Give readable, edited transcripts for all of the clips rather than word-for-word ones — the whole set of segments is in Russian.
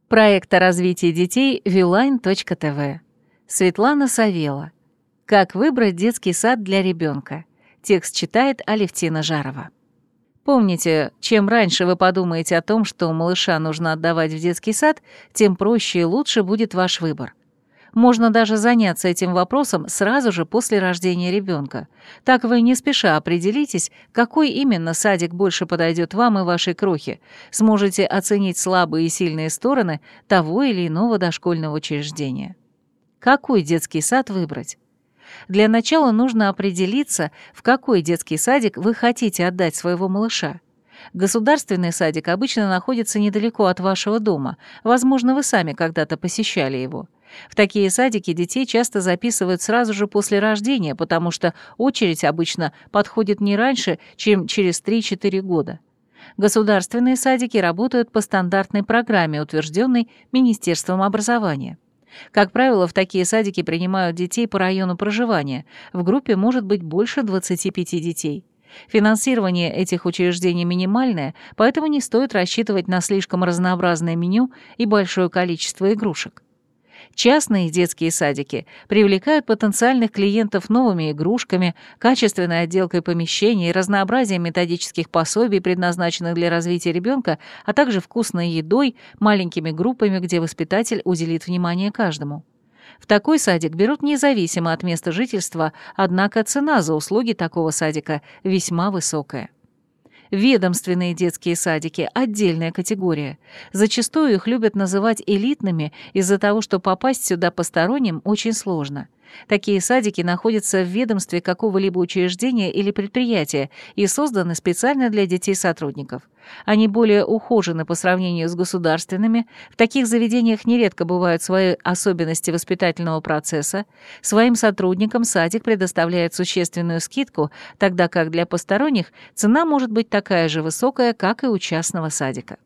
Проект о развитии детей viline.tv. Светлана Савела. Как выбрать детский сад для ребенка. Текст читает Алевтина Жарова. Помните, чем раньше вы подумаете о том, что малыша нужно отдавать в детский сад, тем проще и лучше будет ваш выбор. Можно даже заняться этим вопросом сразу же после рождения ребенка. Так вы не спеша определитесь, какой именно садик больше подойдет вам и вашей крохе, сможете оценить слабые и сильные стороны того или иного дошкольного учреждения. Какой детский сад выбрать? Для начала нужно определиться, в какой детский садик вы хотите отдать своего малыша. Государственный садик обычно находится недалеко от вашего дома, возможно, вы сами когда-то посещали его. В такие садики детей часто записывают сразу же после рождения, потому что очередь обычно подходит не раньше, чем через 3-4 года. Государственные садики работают по стандартной программе, утвержденной Министерством образования. Как правило, в такие садики принимают детей по району проживания. В группе может быть больше 25 детей. Финансирование этих учреждений минимальное, поэтому не стоит рассчитывать на слишком разнообразное меню и большое количество игрушек. Частные детские садики привлекают потенциальных клиентов новыми игрушками, качественной отделкой помещений, разнообразием методических пособий, предназначенных для развития ребенка, а также вкусной едой, маленькими группами, где воспитатель уделит внимание каждому. В такой садик берут независимо от места жительства, однако цена за услуги такого садика весьма высокая. Ведомственные детские садики – отдельная категория. Зачастую их любят называть элитными из-за того, что попасть сюда посторонним очень сложно. Такие садики находятся в ведомстве какого-либо учреждения или предприятия и созданы специально для детей-сотрудников. Они более ухожены по сравнению с государственными, в таких заведениях нередко бывают свои особенности воспитательного процесса, своим сотрудникам садик предоставляет существенную скидку, тогда как для посторонних цена может быть такая же высокая, как и у частного садика.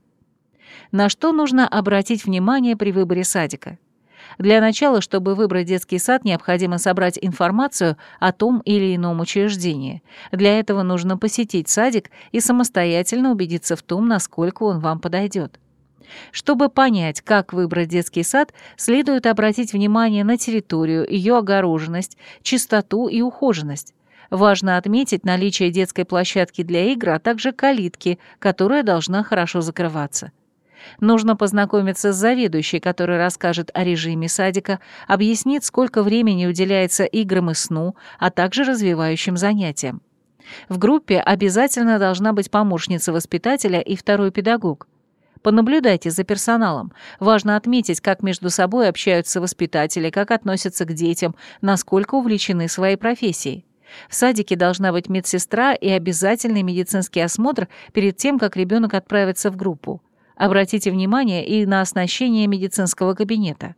На что нужно обратить внимание при выборе садика? Для начала, чтобы выбрать детский сад, необходимо собрать информацию о том или ином учреждении. Для этого нужно посетить садик и самостоятельно убедиться в том, насколько он вам подойдет. Чтобы понять, как выбрать детский сад, следует обратить внимание на территорию, ее огороженность, чистоту и ухоженность. Важно отметить наличие детской площадки для игр, а также калитки, которая должна хорошо закрываться. Нужно познакомиться с заведующей, которая расскажет о режиме садика, объяснит, сколько времени уделяется играм и сну, а также развивающим занятиям. В группе обязательно должна быть помощница воспитателя и второй педагог. Понаблюдайте за персоналом. Важно отметить, как между собой общаются воспитатели, как относятся к детям, насколько увлечены своей профессией. В садике должна быть медсестра и обязательный медицинский осмотр перед тем, как ребенок отправится в группу. Обратите внимание и на оснащение медицинского кабинета.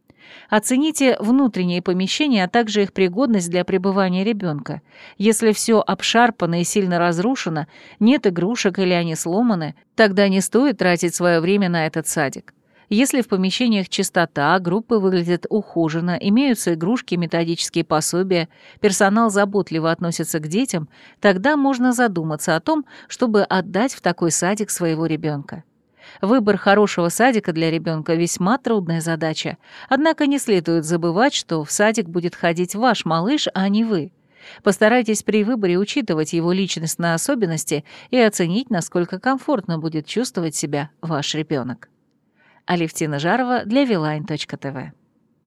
Оцените внутренние помещения, а также их пригодность для пребывания ребенка. Если все обшарпано и сильно разрушено, нет игрушек или они сломаны, тогда не стоит тратить свое время на этот садик. Если в помещениях чистота, группы выглядят ухоженно, имеются игрушки, методические пособия, персонал заботливо относится к детям, тогда можно задуматься о том, чтобы отдать в такой садик своего ребенка. Выбор хорошего садика для ребенка весьма трудная задача, однако не следует забывать, что в садик будет ходить ваш малыш, а не вы. Постарайтесь при выборе учитывать его личностные особенности и оценить, насколько комфортно будет чувствовать себя ваш ребенок. Алевтина Жарова для viline.tv.